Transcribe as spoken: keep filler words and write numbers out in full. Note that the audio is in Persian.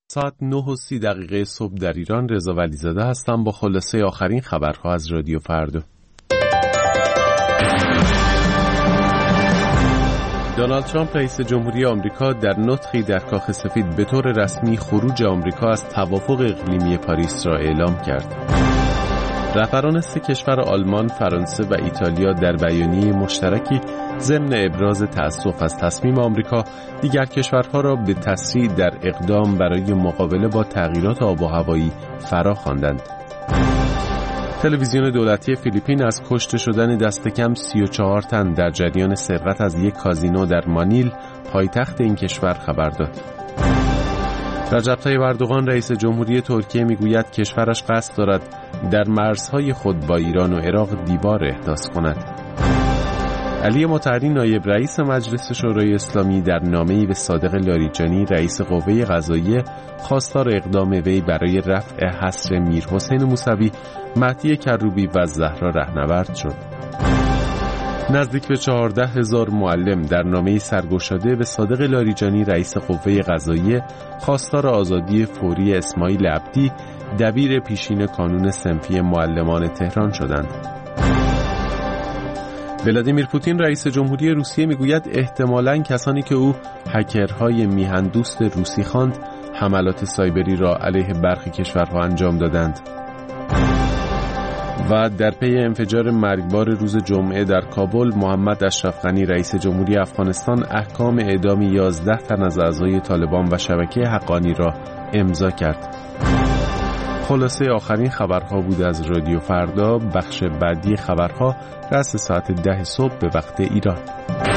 ساعت نه و سی دقیقه صبح در ایران. رضا ولیزاده هستم با خلاصه آخرین خبرها از رادیو فردا. دونالد ترامپ رئیس جمهوری آمریکا در نطقی در کاخ سفید به طور رسمی خروج آمریکا از توافق اقلیمی پاریس را اعلام کرد. رهبران سه کشور آلمان، فرانسه و ایتالیا در بیانیه مشترکی ضمن ابراز تأسف از تصمیم آمریکا دیگر کشورها را به تسریع در اقدام برای مقابله با تغییرات آب و هوایی فرا خواندند. تلویزیون دولتی فیلیپین از کشته شدن دست کم سی و چهار تن در جریان سرقت از یک کازینو در مانیل، پایتخت این کشور خبر داد. رجب طیب اردوغان رئیس جمهوری ترکیه میگوید کشورش قصد دارد در مرزهای خود با ایران و عراق دیوار احداث کند. علی مطهری نایب رئیس مجلس شورای اسلامی در نامه‌ای به صادق لاریجانی رئیس قوه قضاییه خواستار اقدام وی برای رفع حصر میرحسین موسوی، مهدی کروبی و زهرا رهنورد شد. نزدیک به چهارده هزار معلم در نامه‌ای سرگشاده به صادق لاریجانی رئیس قوه قضاییه خواستار آزادی فوری اسماعیل عبدی، دبیر پیشین کانون صنفی معلمان تهران شدند. ولادیمیر پوتین رئیس جمهوری روسیه میگوید احتمالاً کسانی که او هکرهای میهندوست روسی خواند حملات سایبری را علیه برخی کشورها انجام دادند. و در پی انفجار مرگبار روز جمعه در کابل، محمد اشرف غنی رئیس جمهوری افغانستان احکام اعدام یازده تن از اعضای طالبان و شبکه حقانی را امضا کرد. خلاصه آخرین خبرها بود از رادیو فردا. بخش بعدی خبرها رأس ساعت ده صبح به وقت ایران.